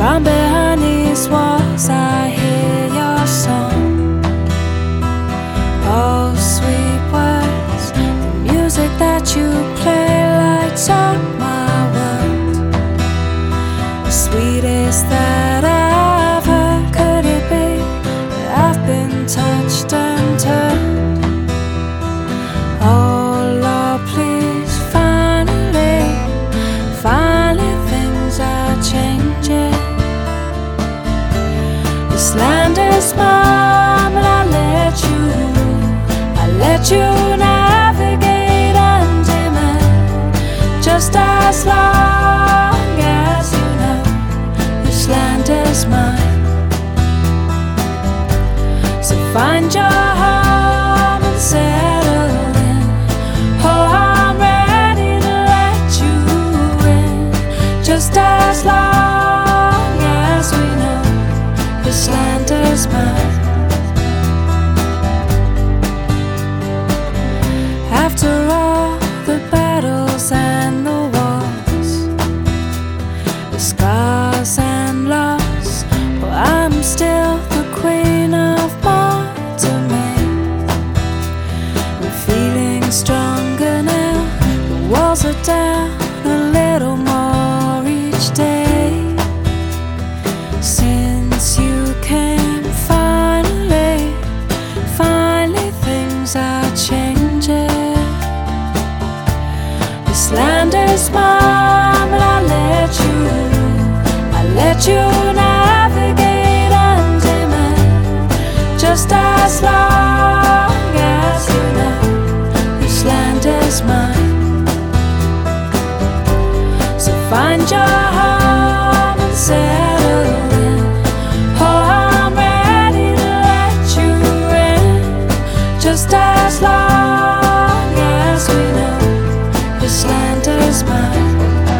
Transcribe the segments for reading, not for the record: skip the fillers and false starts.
From behind these walls I hear your song. Oh, sweet words, the music that you play lights up my world. The sweetest that I've heard. Could it be that I've been touched and turned? Oh Lord, please, finally things are changing. This land is mine, but I let you navigate under me. Just as long as you know this land is mine. So find your home and settle in. Oh, I'm ready to let you in. Just as long as we know this land is mine. After all the battles and the wars, the scars and loss, well, I'm still the queen of Mortimer. I'm feeling stronger now. The walls are down a little more each day. Since you came, finally things are changing. This land is mine, but I let you navigate under me. Just as long as you know this land is mine. So find your home and settle in. Oh, I'm ready to let you in. Just as long as we know this land is mine.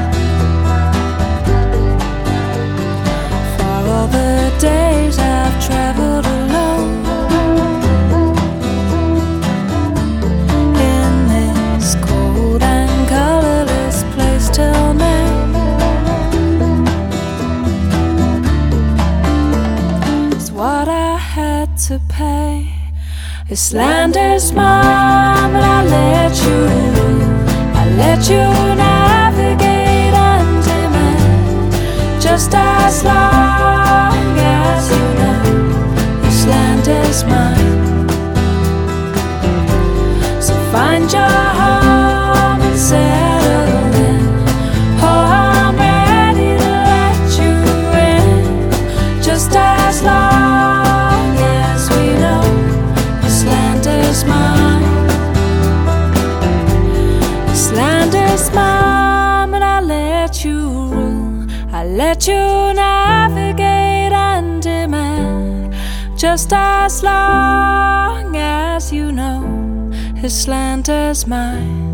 For all the days I've traveled alone in this cold and colorless place till now, it's what I had to pay. This land is mine, but I let you navigate under me. Just as long as you know this land is mine. So find your home and settle in. Oh, I'm ready to let you in. Just as long as we know this land is mine. This land is mine, but I let you rule. I let you navigate under me. Just as long as you know this land is mine.